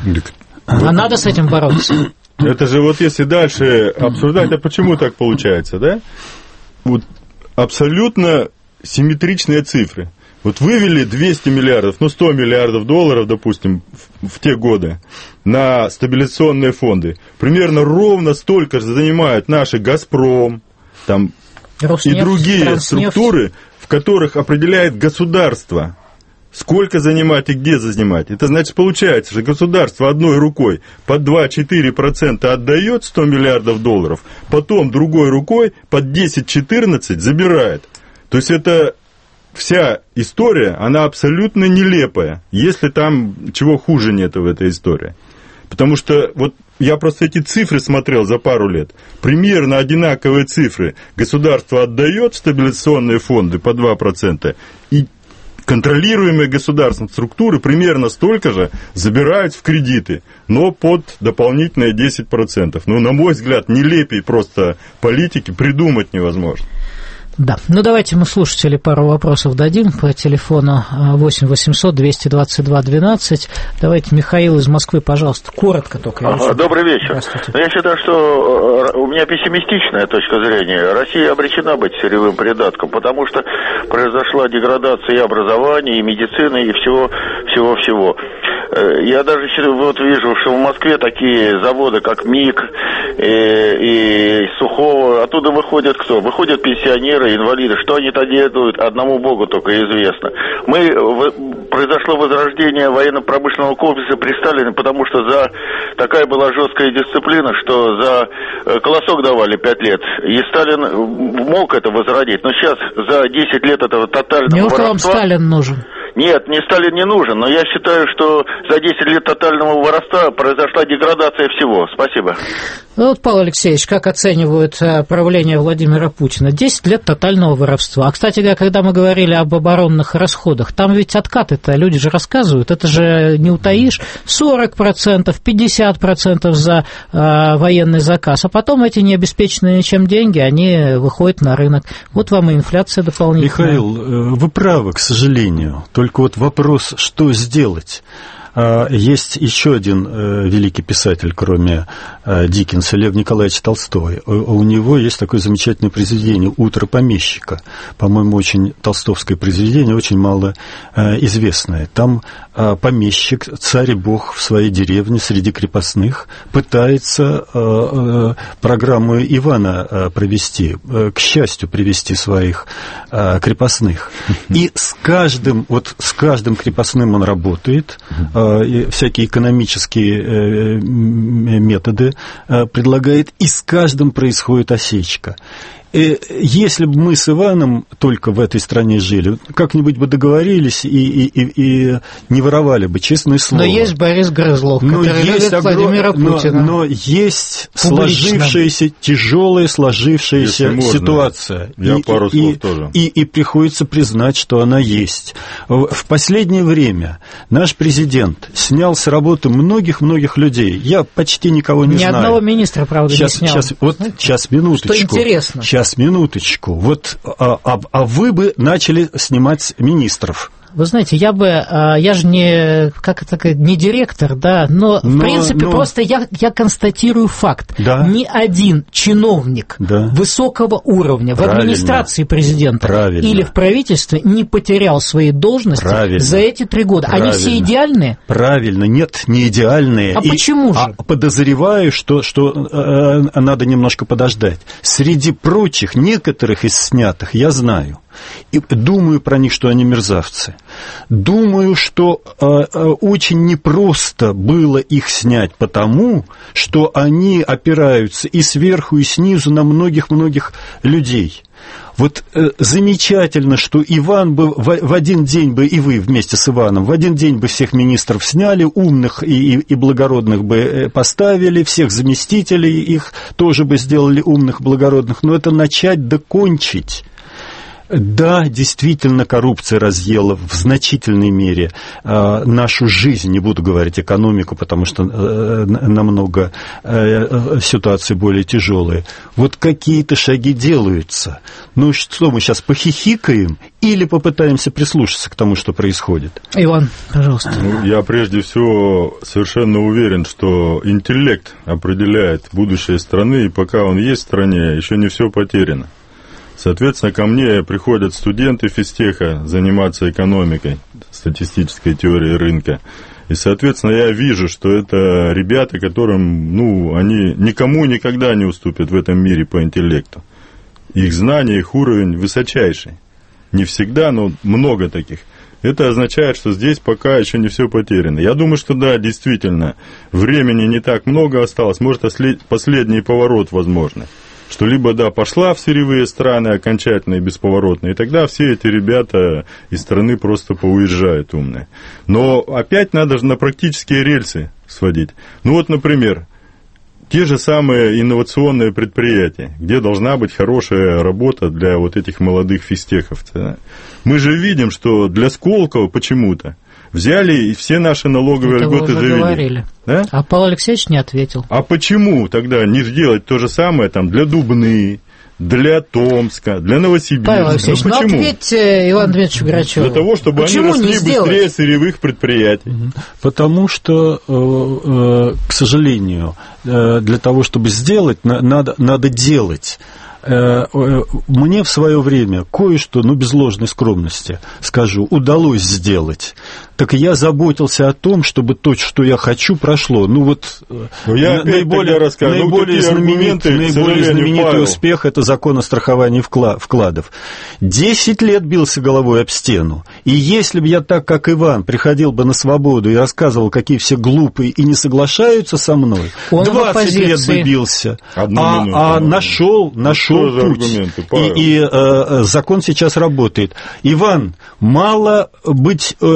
А надо с этим бороться? Это же вот если дальше обсуждать, а почему так получается, да? Вот абсолютно симметричные цифры. Вот вывели двести миллиардов, ну сто миллиардов долларов, допустим, в, в те годы на стабилизационные фонды. Примерно ровно столько же занимают наши «Газпром», там, Роснефть, и другие Транснефть. Структуры, в которых определяет государство. Сколько занимать и где занимать. Это значит, получается, что государство одной рукой под два-четыре процента отдает сто миллиардов долларов, потом другой рукой под десять-четырнадцать забирает. То есть это вся история, она абсолютно нелепая, если там чего хуже нету в этой истории. Потому что вот я просто эти цифры смотрел за пару лет. Примерно одинаковые цифры. Государство отдает в стабилизационные фонды по два процента, и контролируемые государством структуры примерно столько же забирают в кредиты, но под дополнительные десять процентов. Ну, на мой взгляд, нелепей просто политики придумать невозможно. Да, ну давайте мы слушателей пару вопросов дадим по телефону восемь восемьсот двести двадцать два двенадцать. Давайте Михаил из Москвы, пожалуйста, коротко только. Ага, добрый вечер. Я считаю, что у меня пессимистичная точка зрения. Россия обречена быть сырьевым придатком, потому что произошла деградация и образования, и медицины, и всего, всего-всего. Я даже вот вижу, что в Москве такие заводы, как МИГ и, и Сухого, оттуда выходят кто? Выходят пенсионеры, инвалиды. Что они-то делают, одному Богу только известно. Мы, произошло возрождение военно-промышленного комплекса при Сталине, потому что за такая была жесткая дисциплина, что за колосок давали пять лет. И Сталин мог это возродить. Но сейчас за десять лет этого тотального воровства... Неужто вам Сталин нужен? Нет, мне Сталин не нужен, но я считаю, что за десять лет тотального воровства произошла деградация всего. Спасибо. Вот, Павел Алексеевич, как оценивают правление Владимира Путина? десять лет тотального воровства. А, кстати говоря, когда мы говорили об оборонных расходах, там ведь откаты-то, люди же рассказывают, это же не утаишь, сорок процентов, пятьдесят процентов за э, военный заказ, а потом эти необеспеченные ничем деньги, они выходят на рынок. Вот вам и инфляция дополнительная. Михаил, вы правы, к сожалению. Только вот вопрос, что сделать? Есть еще один великий писатель, кроме Диккенса, Лев Николаевич Толстой. У него есть такое замечательное произведение «Утро помещика». По-моему, очень толстовское произведение, очень мало известное. Там помещик, царь и бог в своей деревне среди крепостных пытается программу Ивана провести, к счастью, привести своих крепостных. И с каждым, вот с каждым крепостным он работает, всякие экономические методы предлагает, и с каждым происходит осечка. Если бы мы с Иваном только в этой стране жили, как-нибудь бы договорились и, и, и, и не воровали бы, честное слово. Но есть Борис Грызлов, но который есть любит огром... Владимира Путина. Но, но есть публично. сложившаяся, тяжелая сложившаяся можно, ситуация. Я и, пару и, слов тоже. И, и, и приходится признать, что она есть. В последнее время наш президент снял с работы многих-многих людей. Я почти никого не Ни знаю. Ни одного министра, правда, сейчас, не снял. Сейчас, вот, сейчас, минуточку. Что интересно. Сейчас, минуточку. Вот, а, а, а вы бы начали снимать министров. Вы знаете, я бы, я же не, как это, не директор, да, но, но в принципе, но... просто я, я констатирую факт. Да. Ни один чиновник да. высокого уровня Правильно. в администрации президента Правильно. или в правительстве не потерял свои должности Правильно. за эти три года. Правильно. Они все идеальные? Правильно, нет, не идеальные. А И, почему же? А подозреваю, что, что э, надо немножко подождать. Среди прочих, некоторых из снятых, я знаю. И думаю про них, что они мерзавцы. Думаю, что э, э, очень непросто было их снять, потому что они опираются и сверху, и снизу на многих-многих людей. Вот э, замечательно, что Иван бы в, в один день бы, и вы вместе с Иваном, в один день бы всех министров сняли, умных и, и, и благородных бы поставили, всех заместителей их тоже бы сделали умных, благородных, но это начать да кончить. Да, действительно, коррупция разъела в значительной мере э, нашу жизнь, не буду говорить экономику, потому что э, намного э, ситуации более тяжелые. Вот какие-то шаги делаются. Ну что, мы сейчас похихикаем или попытаемся прислушаться к тому, что происходит? Иван, пожалуйста. Ну, я прежде всего совершенно уверен, что интеллект определяет будущее страны, и пока он есть в стране, еще не все потеряно. Соответственно, ко мне приходят студенты физтеха заниматься экономикой, статистической теорией рынка. И, соответственно, я вижу, что это ребята, которым, ну, они никому никогда не уступят в этом мире по интеллекту. Их знания, их уровень высочайший. Не всегда, но много таких. Это означает, что здесь пока еще не все потеряно. Я думаю, что да, действительно, времени не так много осталось. Может, последний поворот возможно. Что либо, да, пошла в сырьевые страны окончательно и бесповоротно, и тогда все эти ребята из страны просто поуезжают умные. Но опять надо же на практические рельсы сводить. Ну вот, например, те же самые инновационные предприятия, где должна быть хорошая работа для вот этих молодых физтеховцев. Да? Мы же видим, что для Сколково почему-то взяли и все наши налоговые Это льготы завели. Говорили. Да? А Павел Алексеевич не ответил. А почему тогда не сделать то же самое там, для Дубны, для Томска, для Новосибирска? Павел Алексеевич, ну, ну ответьте Ивану Дмитриевичу Грачеву. Для того, чтобы почему они росли быстрее сырьевых предприятий. Потому что, к сожалению, для того, чтобы сделать, надо, надо делать. Мне в свое время кое-что, ну, без ложной скромности скажу, удалось сделать. Так я заботился о том, чтобы то, что я хочу, прошло. Ну, вот ну, я наиболее, наиболее, ну, знаменитый, наиболее знаменитый Павел. успех – это закон о страховании вкладов. Десять лет бился головой об стену. И если бы я так, как Иван, приходил бы на свободу и рассказывал, какие все глупые и не соглашаются со мной, Он двадцать лет бы бился. Одну а минуту, а нашел, нашел путь. И, и э, закон сейчас работает. Иван, мало быть э, умным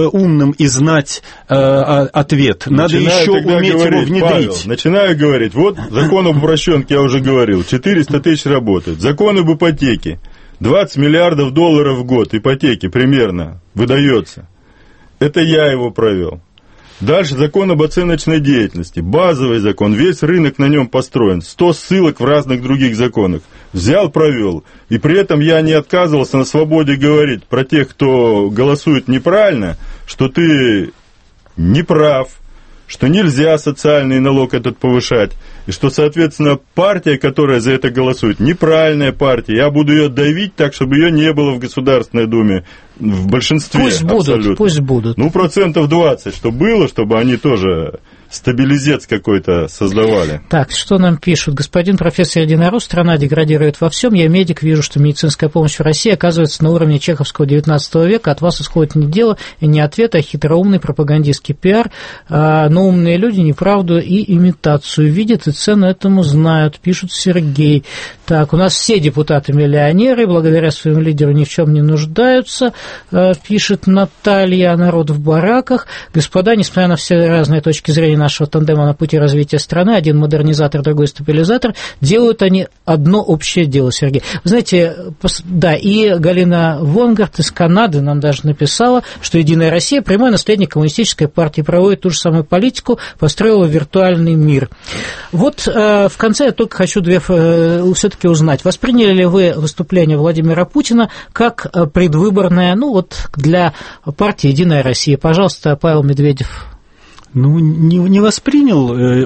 вопросом и знать э, ответ. Надо Начинаю еще уметь говорить, его внедрить. Павел, начинаю говорить, вот закон об упрощенке, я уже говорил, четыреста тысяч работают. Закон об ипотеке, двадцать миллиардов долларов в год ипотеки примерно выдается. Это я его провел. Дальше закон об оценочной деятельности, базовый закон, весь рынок на нем построен, сто ссылок в разных других законах. Взял, провел, и при этом я не отказывался на свободе говорить про тех, кто голосует неправильно, что ты не прав, что нельзя социальный налог этот повышать, и что, соответственно, партия, которая за это голосует, неправильная партия, я буду ее давить так, чтобы ее не было в Государственной Думе в большинстве. Пусть будут, абсолютно. Пусть будут. Ну, процентов двадцать, что было, чтобы они тоже стабилизец какой-то создавали. Так, что нам пишут? Господин профессор Единорос, страна деградирует во всем. Я медик, вижу, что медицинская помощь в России оказывается на уровне чеховского девятнадцатого века. От вас исходит не дело и не ответ, а хитроумный пропагандистский пиар. Но умные люди неправду и имитацию видят и цену этому знают, пишут Сергей. Так, у нас все депутаты-миллионеры, благодаря своему лидеру ни в чем не нуждаются, пишет Наталья, народ в бараках. Господа, несмотря на все разные точки зрения нашего тандема на пути развития страны, один модернизатор, другой стабилизатор, делают они одно общее дело, Сергей. Вы знаете, да, и Галина Вонгард из Канады нам даже написала, что «Единая Россия», прямой наследник коммунистической партии, проводит ту же самую политику, построила виртуальный мир. Вот э, в конце я только хочу две, э, все-таки узнать, восприняли ли вы выступление Владимира Путина как предвыборное, ну вот, для партии «Единая Россия»? Пожалуйста, Павел Медведев. Ну, не, не воспринял э,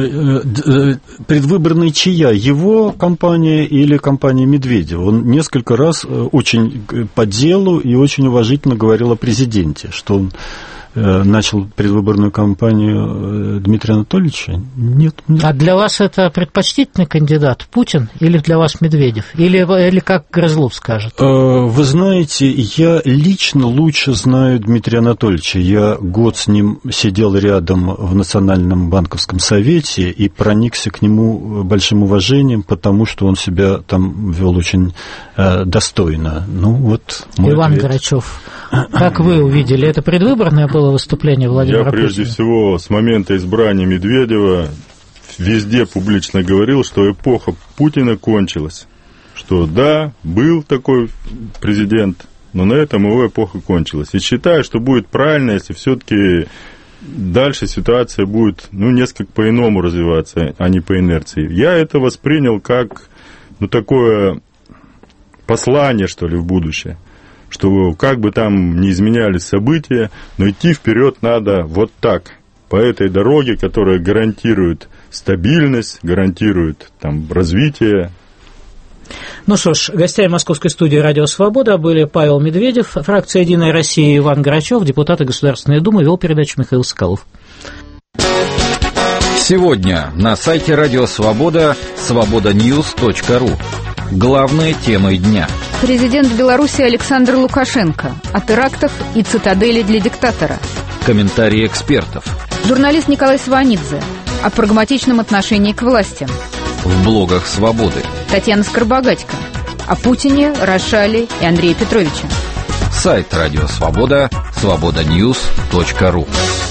э, предвыборный чья? Его компания или компания Медведева? Он несколько раз очень по делу и очень уважительно говорил о президенте, что он начал предвыборную кампанию Дмитрия Анатольевича? Нет. нет. А для вас это предпочтительный кандидат Путин или для вас Медведев? Или, или как Грызлов скажет? Вы знаете, я лично лучше знаю Дмитрия Анатольевича. Я год с ним сидел рядом в Национальном банковском совете и проникся к нему большим уважением, потому что он себя там вел очень достойно. Ну, вот Иван ответ. Грачев, как вы увидели, это предвыборное было выступление Владимира Путина? Я прежде Путина? всего с момента избрания Медведева везде публично говорил, что эпоха Путина кончилась. Что да, был такой президент, но на этом его эпоха кончилась. И считаю, что будет правильно, если все-таки дальше ситуация будет, ну, несколько по-иному развиваться, а не по инерции. Я это воспринял как, ну, такое послание, что ли, в будущее. Что как бы там ни изменялись события, но идти вперед надо вот так, по этой дороге, которая гарантирует стабильность, гарантирует там развитие. Ну что ж, гостями московской студии «Радио Свобода» были Павел Медведев, фракция «Единая Россия», Иван Грачев, депутаты Государственной Думы, вел передачу Михаил Соколов. Сегодня на сайте «Радио Свобода» свобода ньюс точка ру. Главные темы дня. Президент Беларуси Александр Лукашенко. О терактах и цитадели для диктатора. Комментарии экспертов. Журналист Николай Сванидзе. О прагматичном отношении к властям. В блогах «Свободы». Татьяна Скоробогатько. О Путине, Рошале и Андрее Петровиче. Сайт «Радио Свобода» свобода ньюс точка ру.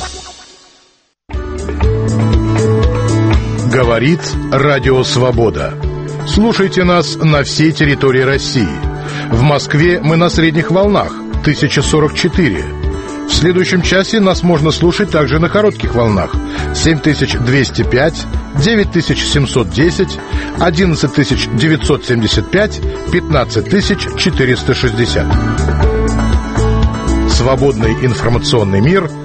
Говорит Радио Свобода. Слушайте нас на всей территории России. В Москве мы на средних волнах тысяча сорок четыре. В следующем часе нас можно слушать также на коротких волнах семь тысяч двести пять, девять тысяч семьсот десять, одиннадцать тысяч девятьсот семьдесят пять, пятнадцать тысяч четыреста шестьдесят. Свободный информационный мир